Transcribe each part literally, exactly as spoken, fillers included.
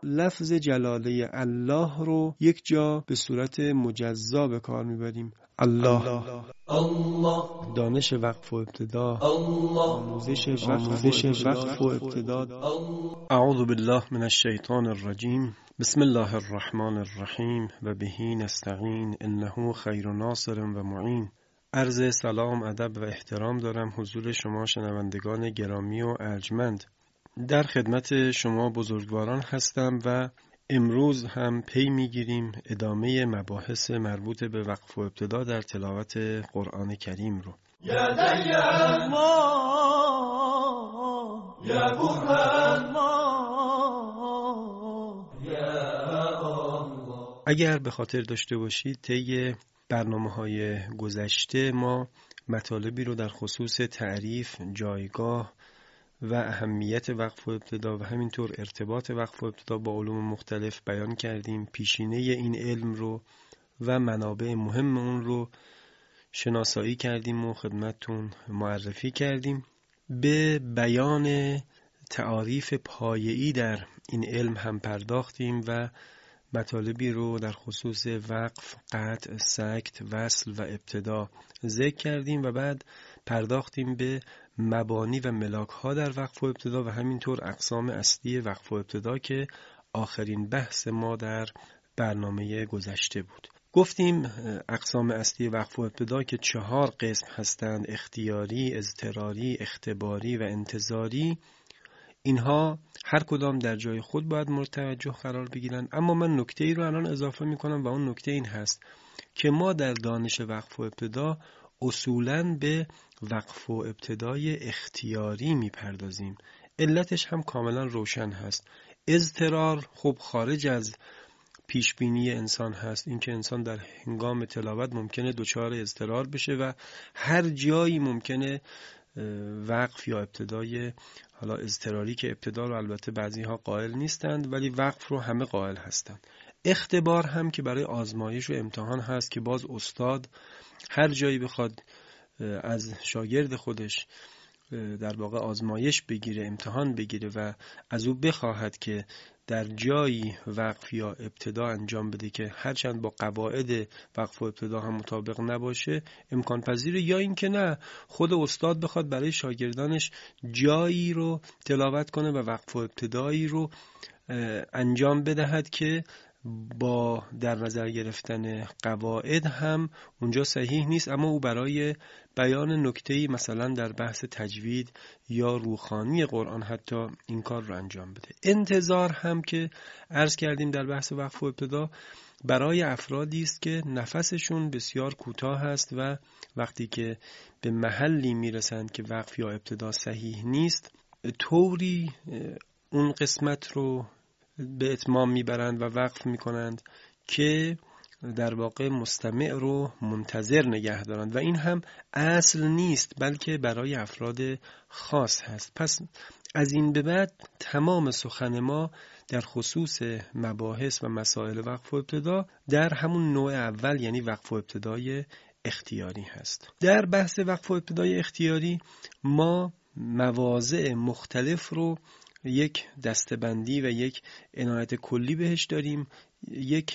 لفظ جلاله الله رو یک جا به صورت مجزا به کار میبریم. الله. الله. دانش وقف و ابتدا. الله. آموزش آموزش وقف و ابتدا. اعوذ بالله من الشیطان الرجیم. بسم الله الرحمن الرحیم و بهی نستعین انه خیر ناصر و معین. عرض سلام، ادب و احترام دارم حضور شما شنوندگان گرامی و ارجمند. در خدمت شما بزرگواران هستم و امروز هم پی میگیریم ادامه مباحث مربوط به وقف و ابتدا در تلاوت قرآن کریم رو. یا دیان ما یا برهان ما یا الله. اگر به خاطر داشته باشید طی برنامه‌های گذشته ما مطالبی رو در خصوص تعریف، جایگاه و اهمیت وقف و ابتدا و همینطور ارتباط وقف و ابتدا با علوم مختلف بیان کردیم. پیشینه این علم رو و منابع مهم اون رو شناسایی کردیم و خدمتتون معرفی کردیم. به بیان تعاریف پایه‌ای در این علم هم پرداختیم و مطالبی رو در خصوص وقف، قطع، سکت، وصل و ابتدا ذکر کردیم و بعد پرداختیم به مبانی و ملاک ها در وقف و ابتدا و همینطور اقسام اصلی وقف و ابتدا که آخرین بحث ما در برنامه گذشته بود. گفتیم اقسام اصلی وقف و ابتدا که چهار قسم هستند: اختیاری، اضطراری، اختباری و انتظاری. اینها هر کدام در جای خود باید مورد توجه قرار بگیرن، اما من نکته ای رو الان اضافه می کنم و اون نکته این هست که ما در دانش وقف و ابتدا اصولاً به وقف و ابتدای اختیاری می پردازیم. علتش هم کاملا روشن هست. اضطرار خب خارج از پیشبینی انسان هست، اینکه انسان در هنگام تلاوت ممکنه دچار اضطرار بشه و هر جایی ممکنه وقف یا ابتدای، حالا اضطراری که ابتدا رو البته بعضی ها قائل نیستند ولی وقف رو همه قائل هستند. اختبار هم که برای آزمایش و امتحان هست که باز استاد هر جایی بخواد از شاگرد خودش در واقع آزمایش بگیره، امتحان بگیره و از او بخواهد که در جایی وقف یا ابتدا انجام بده که هرچند با قواعد وقف و ابتدا هم مطابق نباشه امکان پذیره، یا اینکه نه خود استاد بخواد برای شاگردانش جایی رو تلاوت کنه و وقف و ابتدایی رو انجام بدهد که با در نظر گرفتن قواعد هم اونجا صحیح نیست، اما او برای بیان نکته‌ای مثلا در بحث تجوید یا روخانی قرآن حتی این کار رو انجام بده. انتظار هم که عرض کردیم در بحث وقف و ابتدا برای افرادی است که نفسشون بسیار کوتاه است و وقتی که به محلی میرسند که وقف یا ابتدا صحیح نیست طوری اون قسمت رو به اتمام میبرند و وقف میکنند که در واقع مستمع رو منتظر نگه دارند و این هم اصل نیست بلکه برای افراد خاص هست. پس از این به بعد تمام سخن ما در خصوص مباحث و مسائل وقف و ابتدا در همون نوع اول یعنی وقف و ابتدای اختیاری هست. در بحث وقف و ابتدای اختیاری ما مواضع مختلف رو یک دسته‌بندی و یک عنایت کلی بهش داریم، یک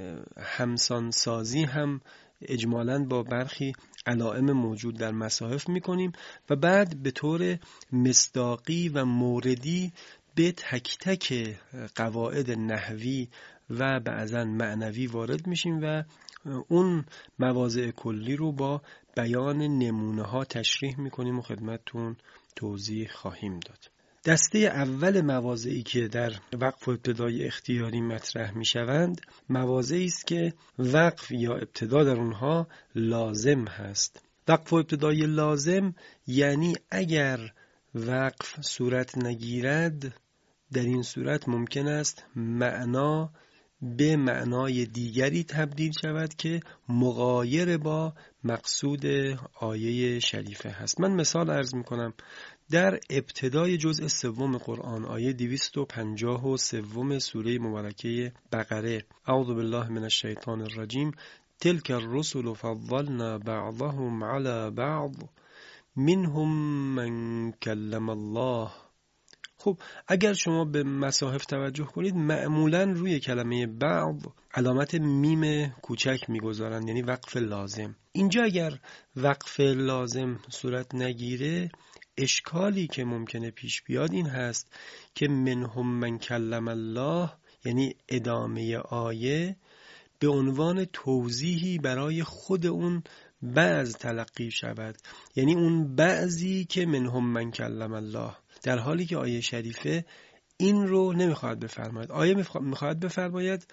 همسان سازی هم اجمالاً با برخی علائم موجود در مصاحف میکنیم و بعد به طور مصداقی و موردی به تک تک قواعد نحوی و بعضاً معنوی وارد میشیم و اون مواضع کلی رو با بیان نمونه ها تشریح میکنیم و خدمتتون توضیح خواهیم داد. دسته اول مواضعی که در وقف و ابتدای اختیاری مطرح می شوند مواضعی است که وقف یا ابتدا در اونها لازم هست. وقف و ابتدای لازم یعنی اگر وقف صورت نگیرد در این صورت ممکن است معنا به معنای دیگری تبدیل شود که مغایر با مقصود آیه شریفه هست. من مثال عرض می کنم. در ابتدای جزء سوم قرآن آیه دویست و پنجاه و سوم سوره مبارکه بقره، اعوذ بالله من الشیطان الرجیم، تلک الرسل فضلنا بعضهم على بعض منهم من کلم الله. خب اگر شما به مصاحف توجه کنید معمولاً روی کلمه بعض علامت میم کوچک میگذارن، یعنی وقف لازم. اینجا اگر وقف لازم صورت نگیره، اشکالی که ممکنه پیش بیاد این هست که منهم من کلم الله، یعنی ادامه آیه به عنوان توضیحی برای خود اون بعض تلقی شود، یعنی اون بعضی که منهم من کلم الله، در حالی که آیه شریفه این رو نمیخواد بفرماید. آیه میخواد بفرماید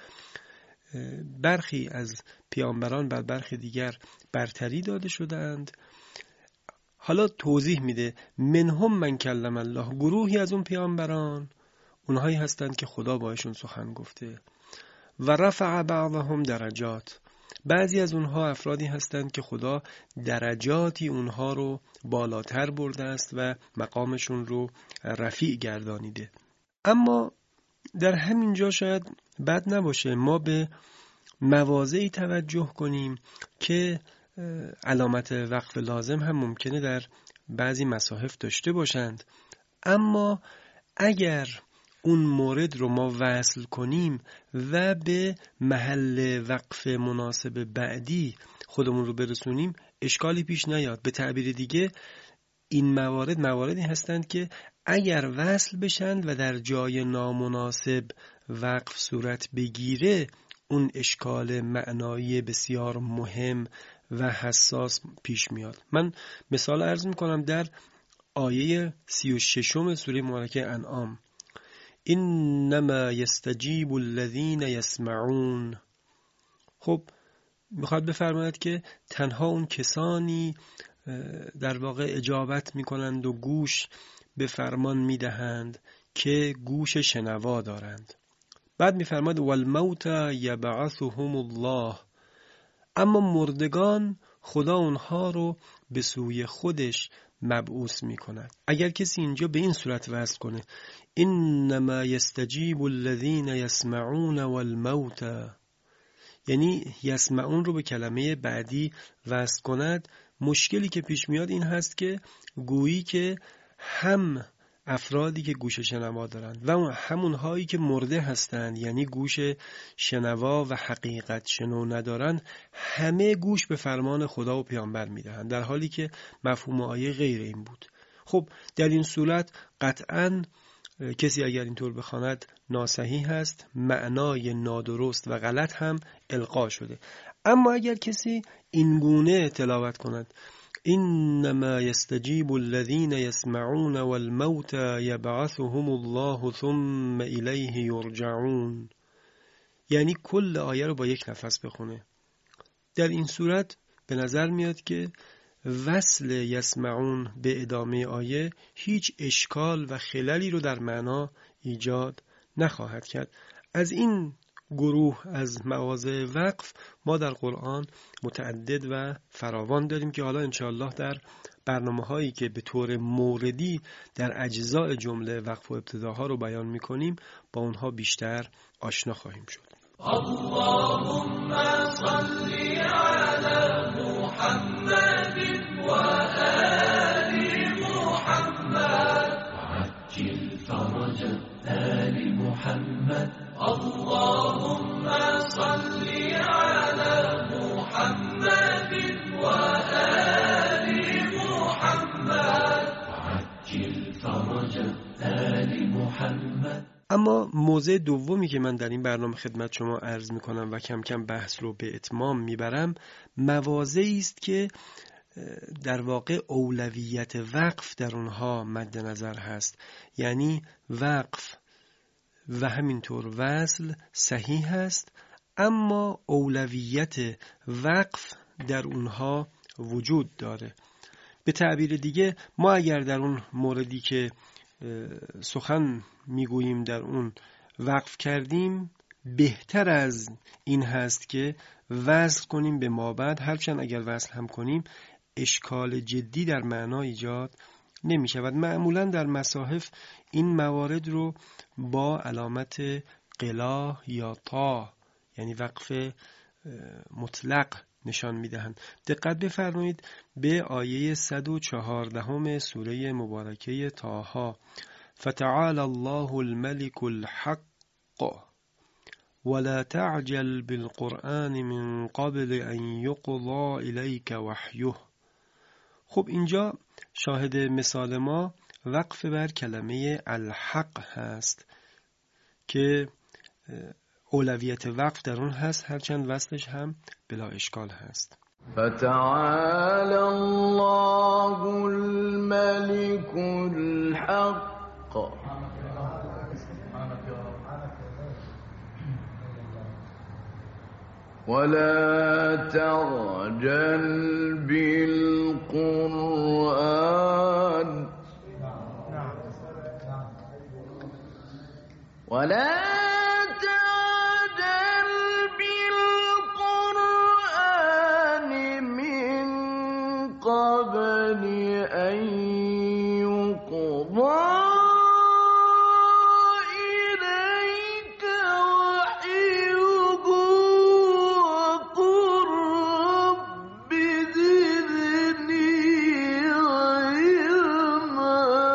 برخی از پیامبران بر برخی دیگر برتری داده شدند. حالا توضیح میده منهم من کلم الله، گروهی از اون پیامبران اونهایی هستند که خدا باشون سخن گفته. و رفع بعضهم درجات، بعضی از اونها افرادی هستند که خدا درجاتی اونها رو بالاتر برده است و مقامشون رو رفیع گردانیده. اما در همین جا شاید بد نباشه ما به مواضعی توجه کنیم که علامت وقف لازم هم ممکنه در بعضی مصاحف داشته باشند، اما اگر اون مورد رو ما وصل کنیم و به محل وقف مناسب بعدی خودمون رو برسونیم اشکالی پیش نیاد. به تعبیر دیگه این موارد مواردی هستند که اگر وصل بشند و در جای نامناسب وقف صورت بگیره اون اشکال معنایی بسیار مهم و حساس پیش میاد. من مثال عرض میکنم در آیه سی و ششم سوره مبارکه انعام، انما یستجیب الذین یسمعون. خب میخواد بفرماید که تنها اون کسانی در واقع اجابت میکنند و گوش به فرمان میدهند که گوش شنوا دارند. بعد میفرماید والموت یبعثهم الله، اما مردگان خدا اونها رو به سوی خودش مبعوث می کند. اگر کسی اینجا به این صورت وصل کنه انما یستجیب الذین یسمعون والموت، یعنی یسمعون رو به کلمه بعدی وصل کند، مشکلی که پیش میاد این هست که گویی که هم افرادی که گوش شنوا دارند و همونهایی که مرده هستند، یعنی گوش شنوا و حقیقت شنو ندارند، همه گوش به فرمان خدا و پیامبر میدهند، در حالی که مفهوم آیه غیر این بود. خب در این صورت قطعاً کسی اگر اینطور بخواند ناصحیح هست، معنای نادرست و غلط هم القا شده. اما اگر کسی این گونه تلاوت کند انما یستجیب الذین یسمعون والموت یبعثهم الله ثم الیه یرجعون، یعنی کل آیه رو با یک نفس بخونه، در این صورت به نظر میاد که وصل یسمعون به ادامه آیه هیچ اشکال و خللی رو در معنا ایجاد نخواهد کرد. از این گروه از مواضع وقف ما در قرآن متعدد و فراوان داریم که حالا انشاءالله در برنامه هایی که به طور موردی در اجزاء جمله وقف و ابتداها رو بیان میکنیم با اونها بیشتر آشنا خواهیم شد. اللهم صل على محمد و آل محمد وعجل فرج آل محمد. اللهم صل على محمد و آل محمد وعجل فرج آل محمد. اما موضع دومی که من در این برنامه خدمت شما عرض میکنم و کم کم بحث رو به اتمام میبرم، مواضعی است که در واقع اولویت وقف در اونها مد نظر هست، یعنی وقف و همینطور وصل صحیح هست، اما اولویت وقف در اونها وجود داره. به تعبیر دیگه ما اگر در اون موردی که سخن میگوییم در اون وقف کردیم، بهتر از این هست که وصل کنیم به مابعد، هرچند اگر وصل هم کنیم اشکال جدی در معنا ایجاد نمی شود. معمولا در مصاحف این موارد رو با علامت قلا یا تا، یعنی وقف مطلق نشان میدهند. دقت بفرمایید به آیه صد و چهاردهم سوره مبارکه طه، فتعالى الله الملك الحق ولا تعجل بالقرآن من قبل ان یقضی الیک وحیه. خب اینجا شاهد مثال ما وقف بر کلمه الحق هست که اولویت وقف در اون هست، هرچند وصلش هم بلا اشکال هست. فتعالى الله الملك الحق ولا تعجل بالقرآن ولا تعجل بالقرآن من قبل أن يقضى إليك وحيه وقل رب زدني علما.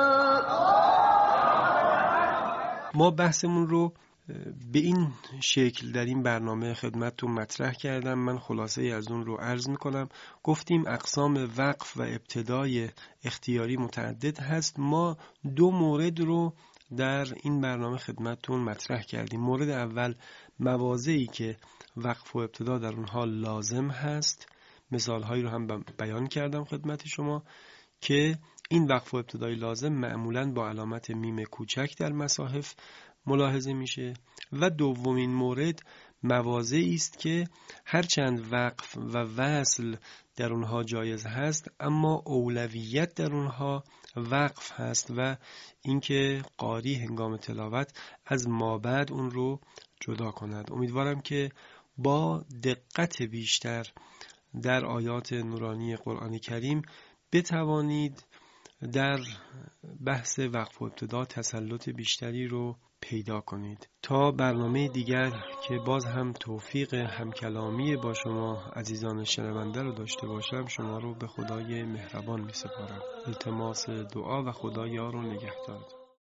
ما بحثمون رو به این شکل در این برنامه خدمتتون مطرح کردم. من خلاصه از اون رو عرض میکنم. گفتیم اقسام وقف و ابتدای اختیاری متعدد هست. ما دو مورد رو در این برنامه خدمتتون مطرح کردیم. مورد اول مواضعی که وقف و ابتدا در اونها لازم هست، مثالهایی رو هم بیان کردم خدمت شما که این وقف و ابتدای لازم معمولاً با علامت میم کوچک در مصاحف ملاحظه میشه. و دومین مورد مواضعی است که هرچند وقف و وصل در اونها جایز هست اما اولویت در اونها وقف هست و اینکه قاری هنگام تلاوت از مابعد اون رو جدا کند. امیدوارم که با دقت بیشتر در آیات نورانی قرآن کریم بتوانید در بحث وقف و ابتدا تسلط بیشتری رو پیدا کنید. تا برنامه دیگر که باز هم توفیق همکلامی با شما عزیزان شنونده رو داشته باشم، شما رو به خدای مهربان می سپارم. التماس دعا و خدا یار و نگهدار.